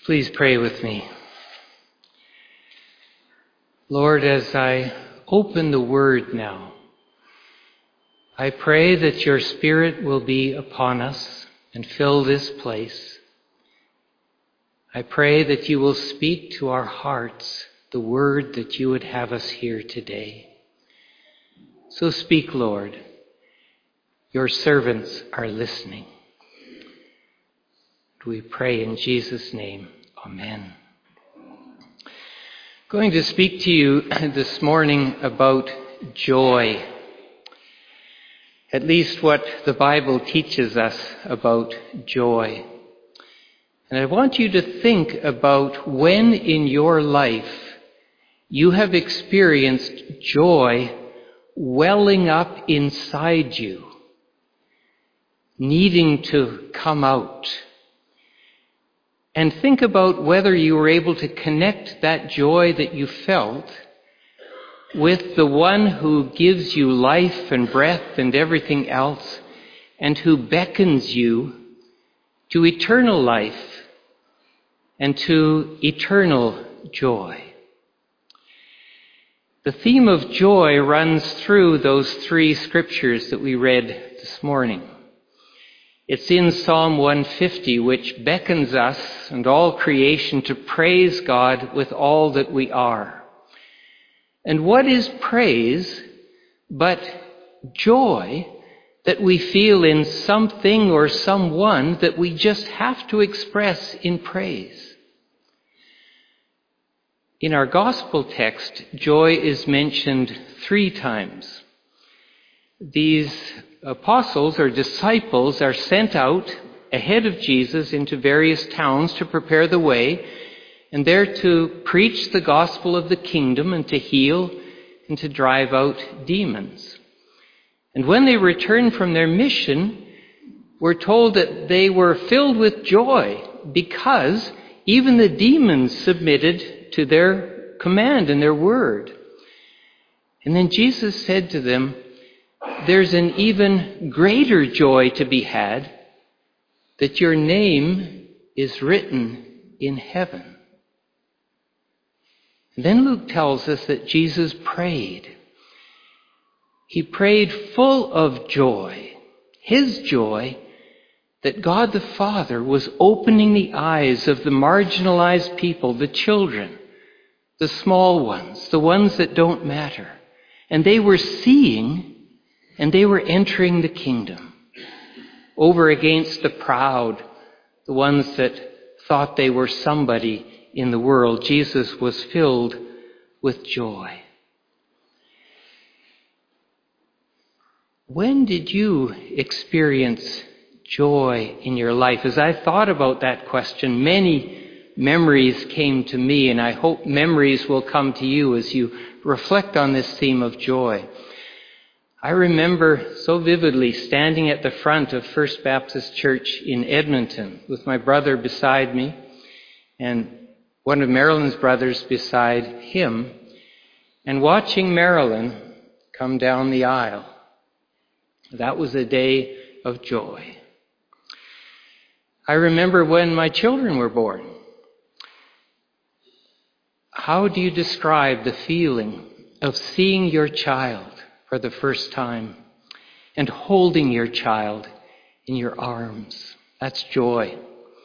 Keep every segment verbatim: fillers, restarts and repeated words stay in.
Please pray with me. Lord, as I open the Word now, I pray that your Spirit will be upon us and fill this place. I pray that you will speak to our hearts the word that you would have us hear today. So speak, Lord. Your servants are listening. We pray in Jesus' name. Amen. I'm going to speak to you this morning about joy. At least what the Bible teaches us about joy. And I want you to think about when in your life you have experienced joy welling up inside you, needing to come out. And think about whether you were able to connect that joy that you felt with the one who gives you life and breath and everything else, and who beckons you to eternal life and to eternal joy. The theme of joy runs through those three scriptures that we read this morning. It's in Psalm one fifty, which beckons us and all creation to praise God with all that we are. And what is praise but joy that we feel in something or someone that we just have to express in praise? In our gospel text, joy is mentioned three times. These apostles or disciples are sent out ahead of Jesus into various towns to prepare the way, and they're to preach the gospel of the kingdom and to heal and to drive out demons. And when they returned from their mission, we're told that they were filled with joy because even the demons submitted to their command and their word. And then Jesus said to them, there's an even greater joy to be had, that your name is written in heaven. And then Luke tells us that Jesus prayed. He prayed full of joy, his joy, that God the Father was opening the eyes of the marginalized people, the children, the small ones, the ones that don't matter. And they were seeing and they were entering the kingdom over against the proud, the ones that thought they were somebody in the world. Jesus was filled with joy. When did you experience joy in your life? As I thought about that question, many memories came to me, and I hope memories will come to you as you reflect on this theme of joy. I remember so vividly standing at the front of First Baptist Church in Edmonton with my brother beside me and one of Marilyn's brothers beside him, and watching Marilyn come down the aisle. That was a day of joy. I remember when my children were born. How do you describe the feeling of seeing your child for the first time and holding your child in your arms? That's joy.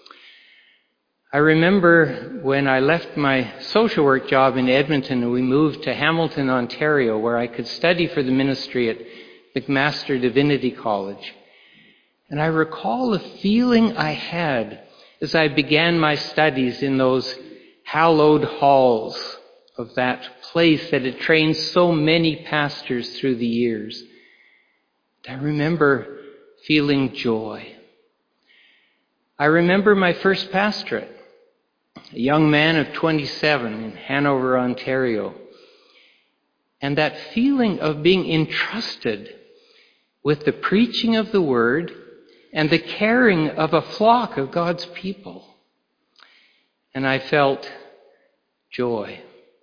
I remember when I left my social work job in Edmonton and we moved to Hamilton, Ontario, where I could study for the ministry at McMaster Divinity College. And I recall the feeling I had as I began my studies in those hallowed halls of that place that had trained so many pastors through the years. I remember feeling joy. I remember my first pastorate, a young man of twenty-seven in Hanover, Ontario, and that feeling of being entrusted with the preaching of the word and the caring of a flock of God's people. And I felt joy.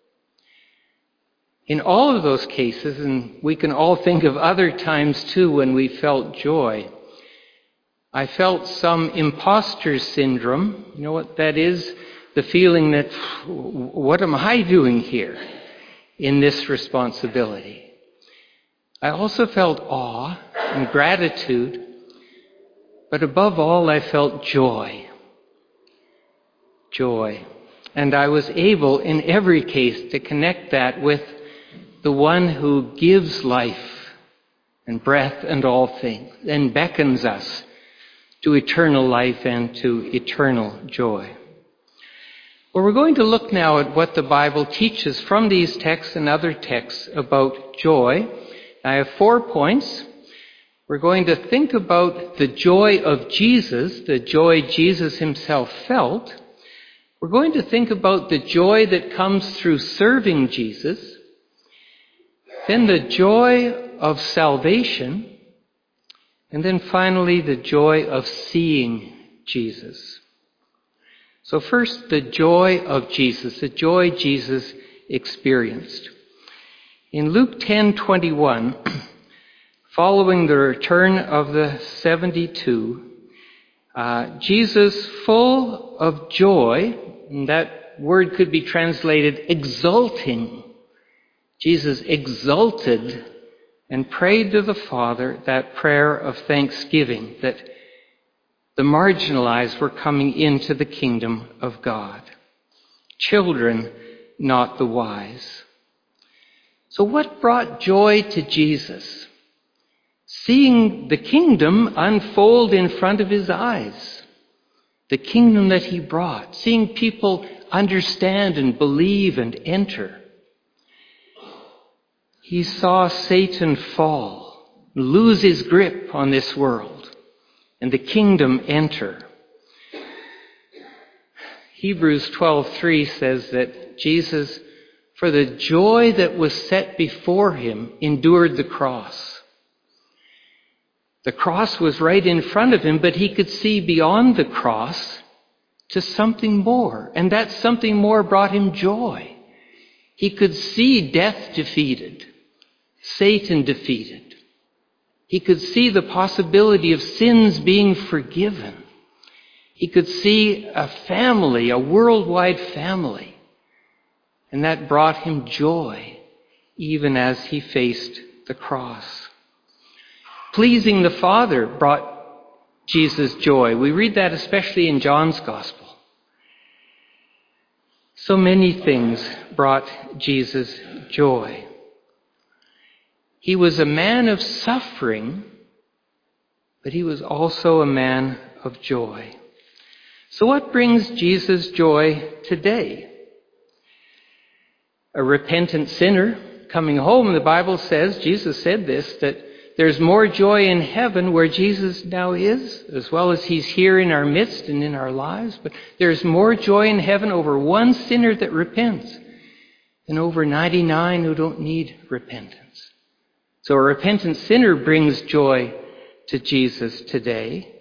In all of those cases, and we can all think of other times too when we felt joy, I felt some imposter syndrome. You know what that is? the feeling that, what am I doing here in this responsibility? I also felt awe and gratitude, but above all, I felt joy. Joy. And I was able, in every case, to connect that with the one who gives life and breath and all things, and beckons us to eternal life and to eternal joy. Well, we're going to look now at what the Bible teaches from these texts and other texts about joy. I have four points. We're going to think about the joy of Jesus, the joy Jesus himself felt. We're going to think about the joy that comes through serving Jesus. Then the joy of salvation. And then finally, the joy of seeing Jesus. So first, the joy of Jesus, the joy Jesus experienced. In Luke ten twenty-one, following the return of the seventy-two, uh, Jesus, full of joy, and that word could be translated exulting. Jesus exulted and prayed to the Father that prayer of thanksgiving, that the marginalized were coming into the kingdom of God. Children, not the wise. So what brought joy to Jesus? Seeing the kingdom unfold in front of his eyes. The kingdom that he brought. Seeing people understand and believe and enter. He saw Satan fall, lose his grip on this world, and the kingdom enter. Hebrews twelve three says that Jesus, for the joy that was set before him, endured the cross. The cross was right in front of him, but he could see beyond the cross to something more. And that something more brought him joy. He could see death defeated, Satan defeated. He could see the possibility of sins being forgiven. He could see a family, a worldwide family. And that brought him joy, even as he faced the cross. Pleasing the Father brought Jesus joy. We read that especially in John's Gospel. So many things brought Jesus joy. He was a man of suffering, but he was also a man of joy. So what brings Jesus joy today? A repentant sinner coming home, the Bible says, Jesus said this, that there's more joy in heaven where Jesus now is, as well as he's here in our midst and in our lives. But there's more joy in heaven over one sinner that repents than over ninety-nine who don't need repentance. So a repentant sinner brings joy to Jesus today.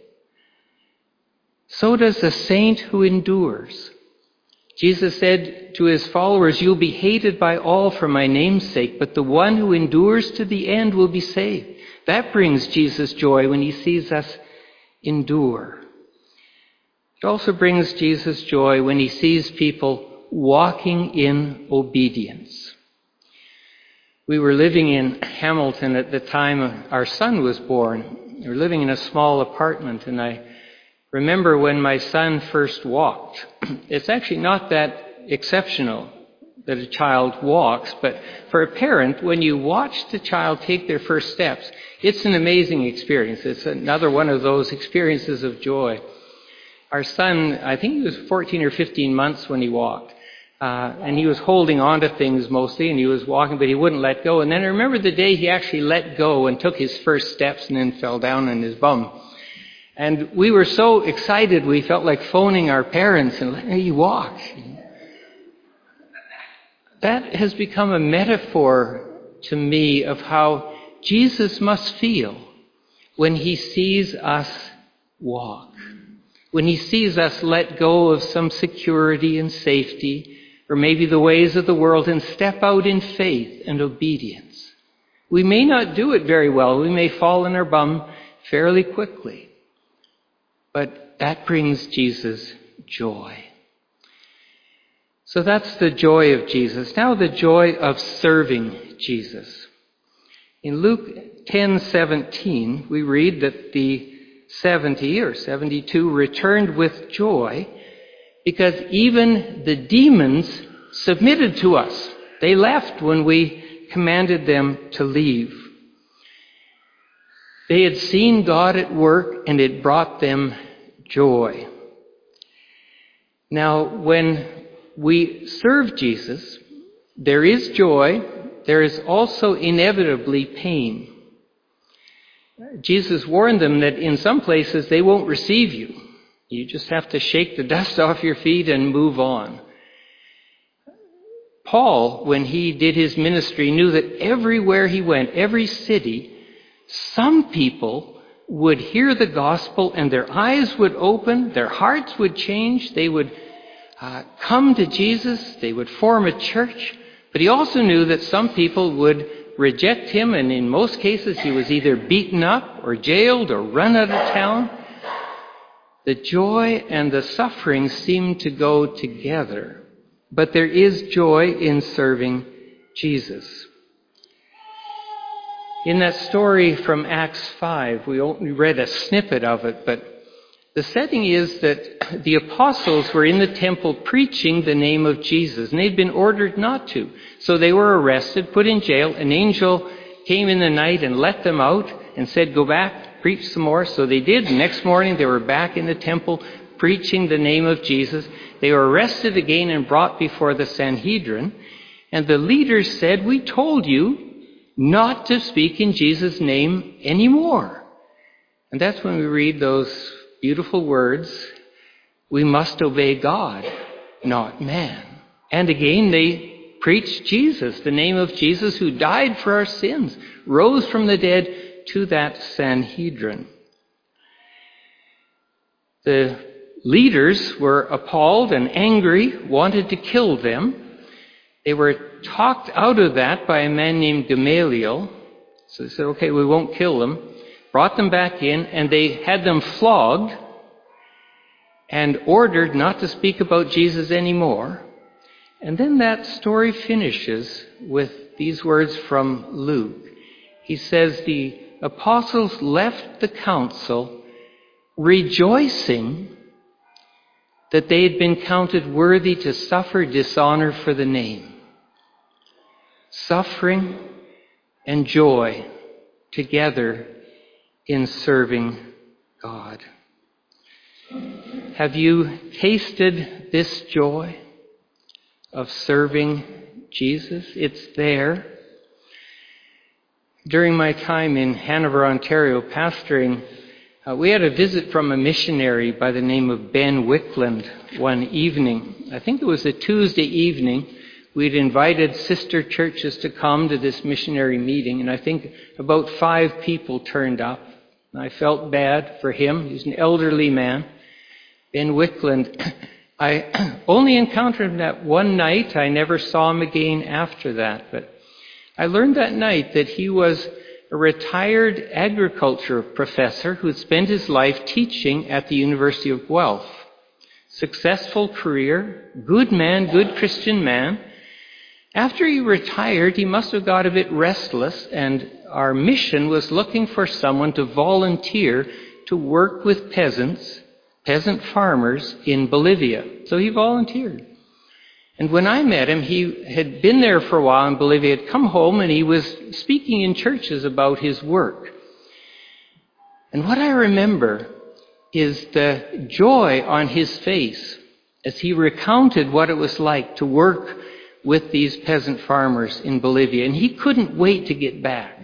So does a saint who endures. Jesus said to his followers, "You'll be hated by all for my name's sake, but the one who endures to the end will be saved." That brings Jesus joy when he sees us endure. It also brings Jesus joy when he sees people walking in obedience. We were living in Hamilton at the time our son was born. We were living in a small apartment, and I remember when my son first walked. It's actually not that exceptional that a child walks, but for a parent, when you watch the child take their first steps, it's an amazing experience. It's another one of those experiences of joy. Our son, I think he was fourteen or fifteen months when he walked. Uh, and he was holding on to things mostly, and he was walking, but he wouldn't let go. And then I remember the day he actually let go and took his first steps and then fell down on his bum. And we were so excited, we felt like phoning our parents and letting him walk. That has become a metaphor to me of how Jesus must feel when he sees us walk. When he sees us let go of some security and safety, or maybe the ways of the world, and step out in faith and obedience. We may not do it very well. We may fall on our bum fairly quickly. But that brings Jesus joy. So that's the joy of Jesus. Now the joy of serving Jesus. In Luke ten seventeen, we read that the seventy or seventy-two returned with joy because even the demons submitted to us. They left when we commanded them to leave. They had seen God at work and it brought them joy. Now, when we serve Jesus, there is joy. There is also inevitably pain. Jesus warned them that in some places they won't receive you. You just have to shake the dust off your feet and move on. Paul, when he did his ministry, knew that everywhere he went, every city, some people would hear the gospel and their eyes would open, their hearts would change, they would uh, come to Jesus, they would form a church. But he also knew that some people would reject him, and in most cases he was either beaten up or jailed or run out of town. The joy and the suffering seem to go together. But there is joy in serving Jesus. In that story from Acts five, we only read a snippet of it, but the setting is that the apostles were in the temple preaching the name of Jesus, and they'd been ordered not to. So they were arrested, put in jail. An angel came in the night and let them out and said, go back, preach some more. So they did. The next morning they were back in the temple preaching the name of Jesus. They were arrested again and brought before the Sanhedrin. And the leaders said, we told you not to speak in Jesus' name anymore. And that's when we read those beautiful words, we must obey God, not man. And again, they preached Jesus, the name of Jesus who died for our sins, rose from the dead, to that Sanhedrin. The leaders were appalled and angry, wanted to kill them. They were talked out of that by a man named Gamaliel. So they said, okay, we won't kill them. Brought them back in, and they had them flogged and ordered not to speak about Jesus anymore. And then that story finishes with these words from Luke. He says, the apostles left the council rejoicing that they had been counted worthy to suffer dishonor for the name. Suffering and joy together in serving God. Have you tasted this joy of serving Jesus? It's there. During my time in Hanover, Ontario, pastoring, uh, we had a visit from a missionary by the name of Ben Wickland one evening. I think it was a Tuesday evening. We'd invited sister churches to come to this missionary meeting, and I think about five people turned up. I felt bad for him. He's an elderly man. Ben Wickland, I only encountered him that one night. I never saw him again after that. But I learned that night that he was a retired agriculture professor who had spent his life teaching at the University of Guelph. Successful career, good man, good Christian man. After he retired, he must have got a bit restless, and our mission was looking for someone to volunteer to work with peasants, peasant farmers in Bolivia. So he volunteered. And when I met him, he had been there for a while in Bolivia, had come home, and he was speaking in churches about his work. And what I remember is the joy on his face as he recounted what it was like to work with these peasant farmers in Bolivia. And he couldn't wait to get back.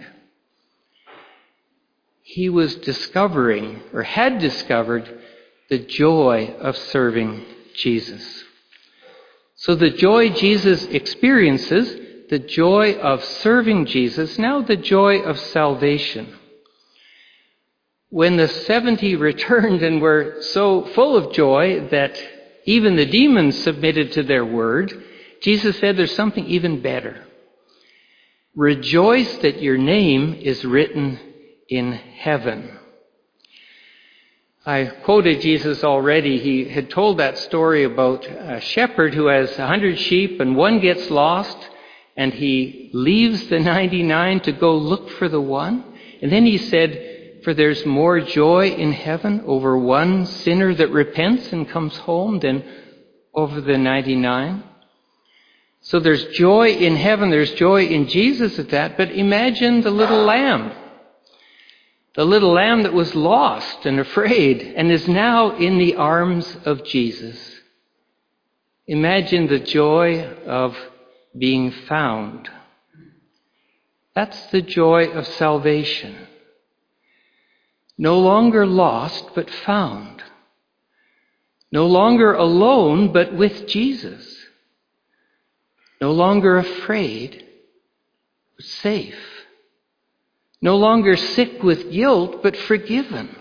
He was discovering, or had discovered, the joy of serving Jesus. So the joy Jesus experiences, the joy of serving Jesus, now the joy of salvation. When the seventy returned and were so full of joy that even the demons submitted to their word, Jesus said there's something even better. Rejoice that your name is written in heaven. I quoted Jesus already. He had told that story about a shepherd who has a hundred sheep and one gets lost, and he leaves the ninety-nine to go look for the one. And then he said, for there's more joy in heaven over one sinner that repents and comes home than over the ninety-nine. So there's joy in heaven, there's joy in Jesus at that, but imagine the little lamb. The little lamb that was lost and afraid and is now in the arms of Jesus. Imagine the joy of being found. That's the joy of salvation. No longer lost, but found. No longer alone, but with Jesus. No longer afraid, but safe. No longer sick with guilt, but forgiven.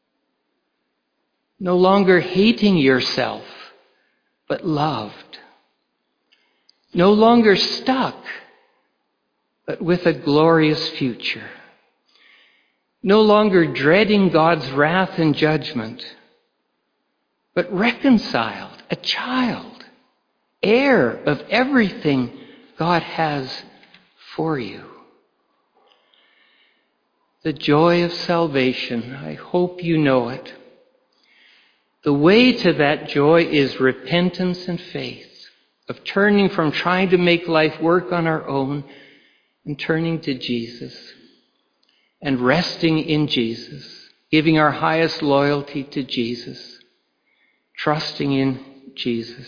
No longer hating yourself, but loved. No longer stuck, but with a glorious future. No longer dreading God's wrath and judgment, but reconciled, a child, heir of everything God has for you. The joy of salvation, I hope you know it. The way to that joy is repentance and faith, of turning from trying to make life work on our own and turning to Jesus and resting in Jesus, giving our highest loyalty to Jesus, trusting in Jesus.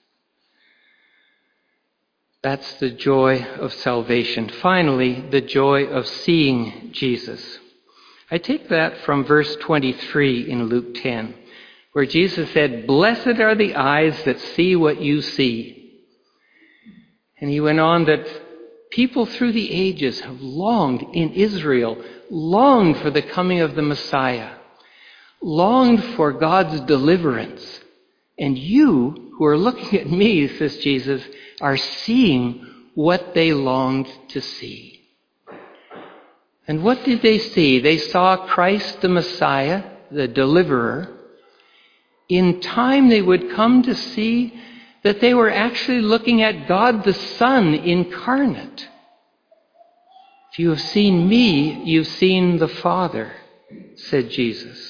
That's the joy of salvation. Finally, the joy of seeing Jesus. I take that from verse twenty-three in Luke ten, where Jesus said, "Blessed are the eyes that see what you see." And he went on that people through the ages have longed in Israel, longed for the coming of the Messiah, longed for God's deliverance. And you, who are looking at me, says Jesus, are seeing what they longed to see. And what did they see? They saw Christ the Messiah, the deliverer. In time they would come to see that they were actually looking at God the Son incarnate. If you have seen me, you've seen the Father, said Jesus.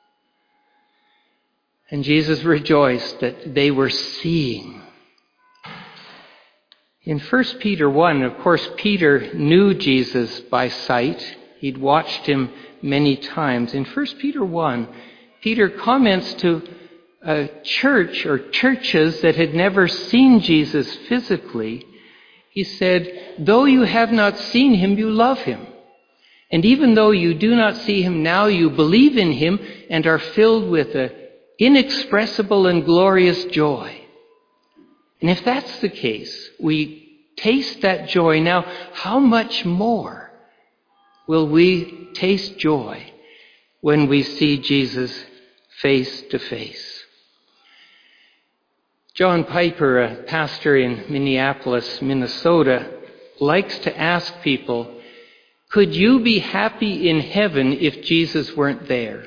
And Jesus rejoiced that they were seeing. In First Peter one, of course, Peter knew Jesus by sight. He'd watched him many times. In First Peter one, Peter comments to a church or churches that had never seen Jesus physically. He said, though you have not seen him, you love him. And even though you do not see him now, you believe in him and are filled with an inexpressible and glorious joy. And if that's the case, we taste that joy now, how much more will we taste joy when we see Jesus face to face? John Piper, a pastor in Minneapolis, Minnesota, likes to ask people, could you be happy in heaven if Jesus weren't there?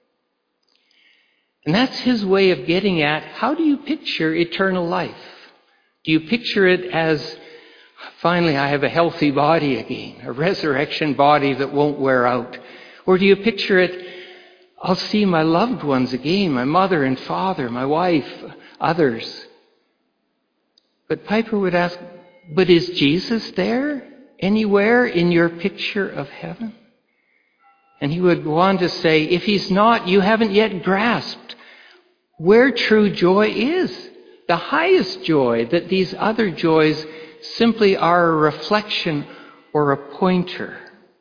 And that's his way of getting at, how do you picture eternal life? Do you picture it as, finally I have a healthy body again, a resurrection body that won't wear out? Or do you picture it, I'll see my loved ones again, my mother and father, my wife, others? But Piper would ask, but is Jesus there anywhere in your picture of heaven? And he would go on to say, if he's not, you haven't yet grasped where true joy is. The highest joy, that these other joys simply are a reflection or a pointer.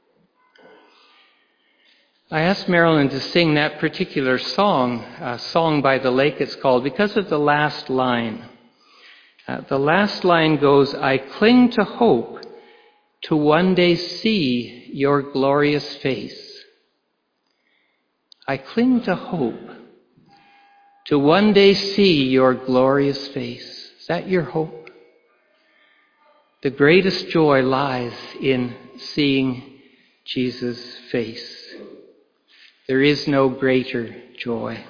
I asked Marilyn to sing that particular song, a song by the lake it's called, because of the last line. Uh, the last line goes, I cling to hope to one day see your glorious face. I cling to hope to one day see your glorious face. Is that your hope? The greatest joy lies in seeing Jesus' face. There is no greater joy.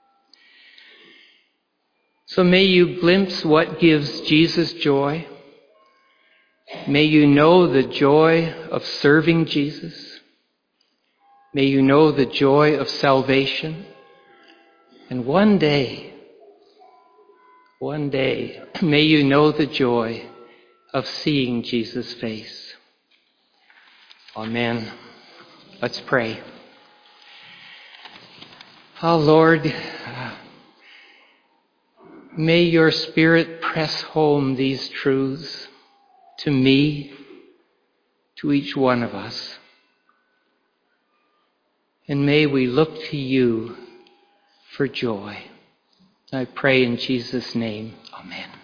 So may you glimpse what gives Jesus joy. May you know the joy of serving Jesus. May you know the joy of salvation. And one day, one day, may you know the joy of seeing Jesus' face. Amen. Let's pray. Oh Lord, may your Spirit press home these truths to me, to each one of us. And may we look to you for joy. I pray in Jesus' name. Amen.